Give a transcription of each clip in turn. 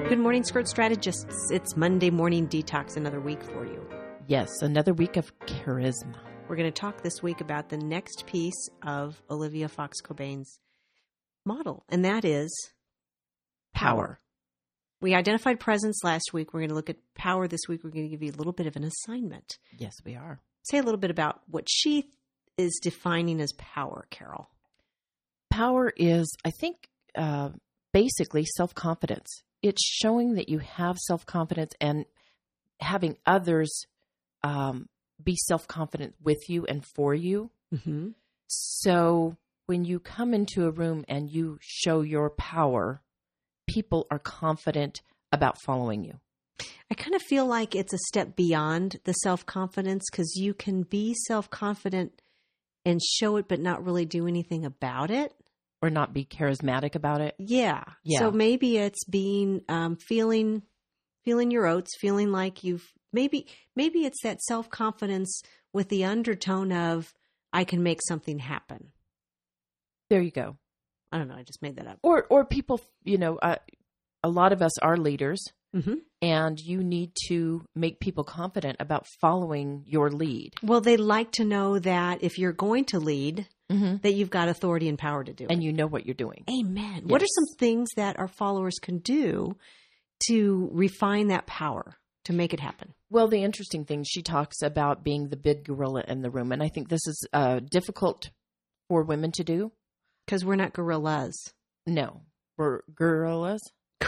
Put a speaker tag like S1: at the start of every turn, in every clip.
S1: Good morning, Skirt Strategists. It's Monday Morning Detox, another week for you.
S2: Yes, another week of charisma.
S1: We're going to talk this week about the next piece of Olivia Fox Cobain's model, and that is power. We identified presence last week. We're going to look at power this week. We're going to give you a little bit of an assignment.
S2: Yes, we are.
S1: Say a little bit about what she is defining as power, Carol.
S2: Power is, I think, basically self-confidence. It's showing that you have self-confidence and having others be self-confident with you and for you.
S1: Mm-hmm.
S2: So when you come into a room and you show your power, people are confident about following you.
S1: I kind of feel like it's a step beyond the self-confidence because you can be self-confident and show it but not really do anything about it.
S2: Or not be charismatic about it.
S1: Yeah.
S2: Yeah.
S1: So maybe it's being feeling your oats, feeling like you've maybe it's that self-confidence with the undertone of I can make something happen.
S2: There you go.
S1: I don't know. I just made that up.
S2: Or people, a lot of us are leaders,
S1: Mm-hmm.
S2: and you need to make people confident about following your lead.
S1: Well, they like to know that if you're going to lead, that you've got authority and power to do it.
S2: And you know what you're doing.
S1: Amen.
S2: Yes.
S1: What are some things that our followers can do to refine that power, to make it happen?
S2: Well, the interesting thing, she talks about being the big gorilla in the room. And I think this is difficult for women to do.
S1: Because we're not gorillas.
S2: No, we're gorillas.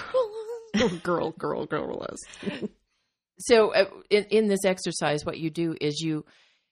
S1: Gorillas.
S2: So in this exercise, what you do is you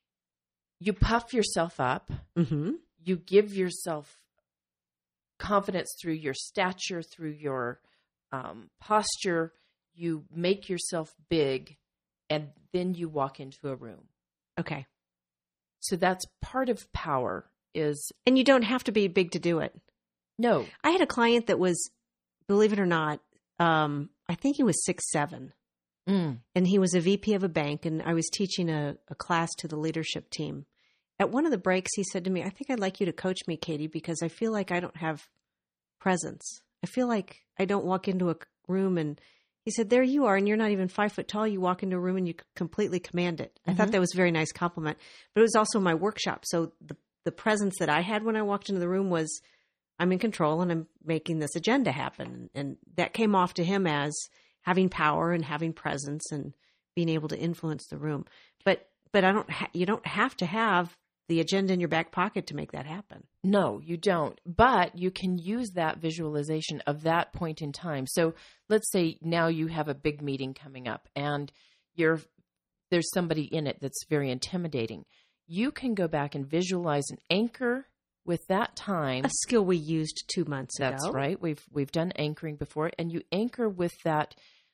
S2: puff yourself up.
S1: Mm-hmm.
S2: You give yourself confidence through your stature, through your posture. You make yourself big, and then you walk into a room.
S1: Okay.
S2: So that's part of power is...
S1: And you don't have to be big to do it.
S2: No.
S1: I had a client that was, believe it or not, I think he was 6'7", and he was a VP of a bank, and I was teaching a class to the leadership team. At one of the breaks, he said to me, I think I'd like you to coach me, Katie, because I feel like I don't have presence. I feel like I don't walk into a room and he said, there you are, and you're not even 5 foot tall. You walk into a room and you completely command it. I thought that was a very nice compliment, but it was also my workshop. So the presence that I had when I walked into the room was, I'm in control and I'm making this agenda happen. And that came off to him as having power and having presence and being able to influence the room. But you don't have to have the agenda in your back pocket to make that happen.
S2: No, you don't. But you can use that visualization of that point in time. So let's say now you have a big meeting coming up and there's somebody in it that's very intimidating. You can go back and visualize an anchor with that time.
S1: A skill we used 2 months ago.
S2: That's right. We've done anchoring before, and you anchor with that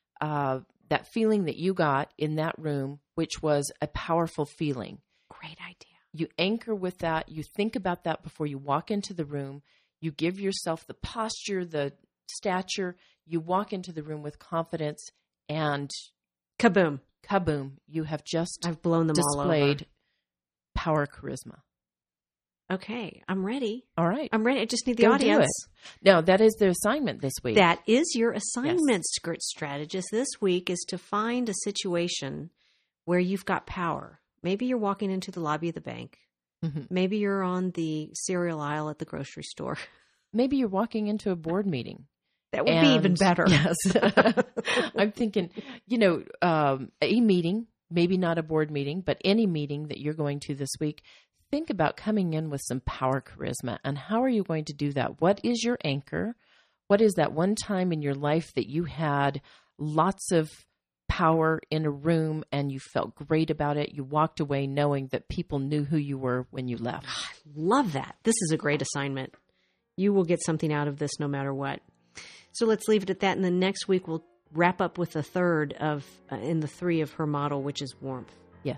S2: feeling that you got in that room, which was a powerful feeling.
S1: Great idea.
S2: You anchor with that. You think about that before you walk into the room. You give yourself the posture, the stature. You walk into the room with confidence, and
S1: kaboom!
S2: You have just
S1: I've blown them all over.
S2: Displayed power, charisma.
S1: Okay, I'm ready.
S2: All right.
S1: I'm ready. I just need the
S2: Go
S1: audience.
S2: do it. No, that is the assignment this week.
S1: That is your assignment, Skirt Strategist. This week is to find a situation where you've got power. Maybe you're walking into the lobby of the bank.
S2: Mm-hmm.
S1: Maybe you're on the cereal aisle at the grocery store.
S2: Maybe you're walking into a board meeting.
S1: That would be even better.
S2: Yes. I'm thinking, a meeting, maybe not a board meeting, but any meeting that you're going to this week, think about coming in with some power, charisma, and how are you going to do that? What is your anchor? What is that one time in your life that you had lots of power in a room and you felt great about it? You walked away knowing that people knew who you were when you left.
S1: I love that. This is a great assignment. You will get something out of this no matter what. So let's leave it at that. And then next week we'll wrap up with the third in the three of her model, which is warmth.
S2: Yes.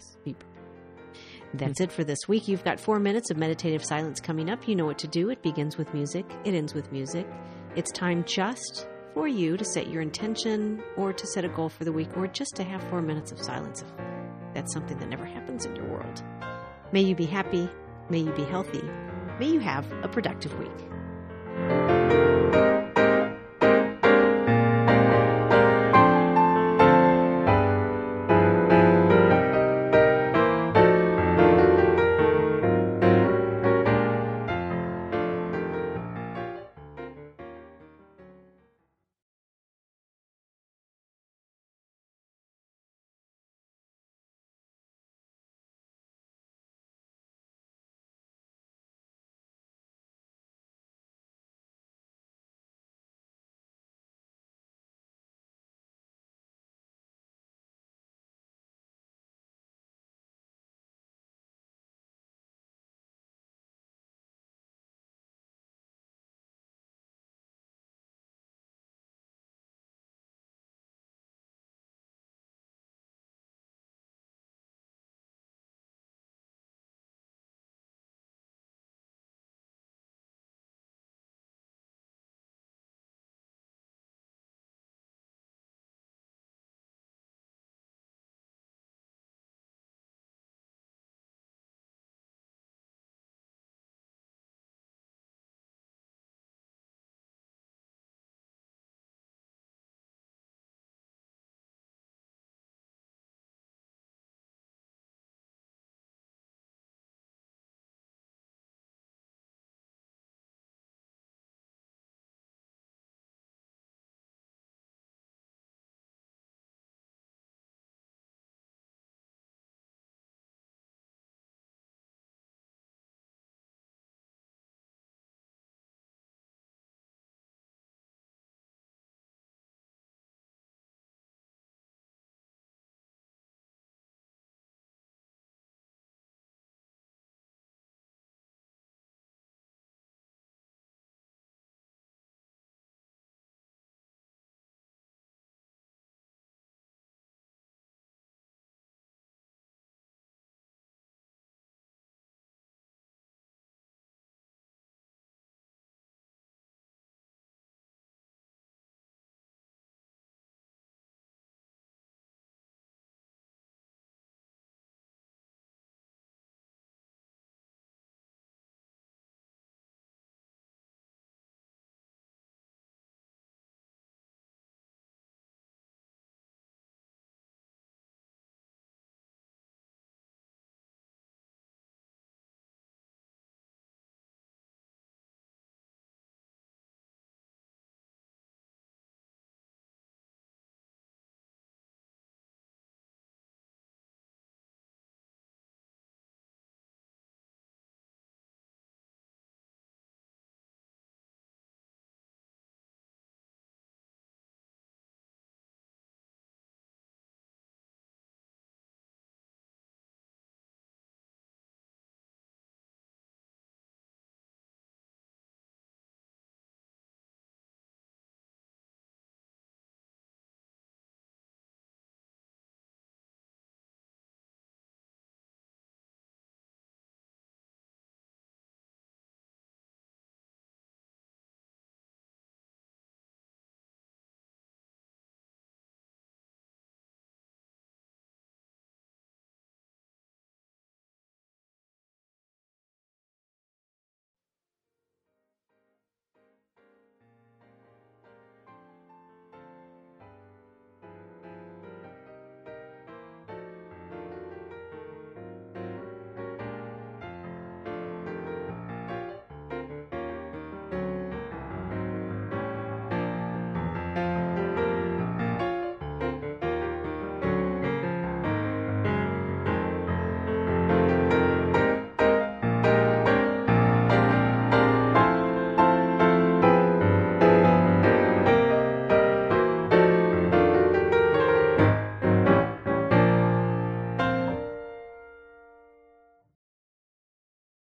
S1: That's it for this week. You've got 4 minutes of meditative silence coming up. You know what to do. It begins with music. It ends with music. It's time just for you to set your intention or to set a goal for the week or just to have 4 minutes of silence if that's something that never happens in your world. May you be happy. May you be healthy. May you have a productive week.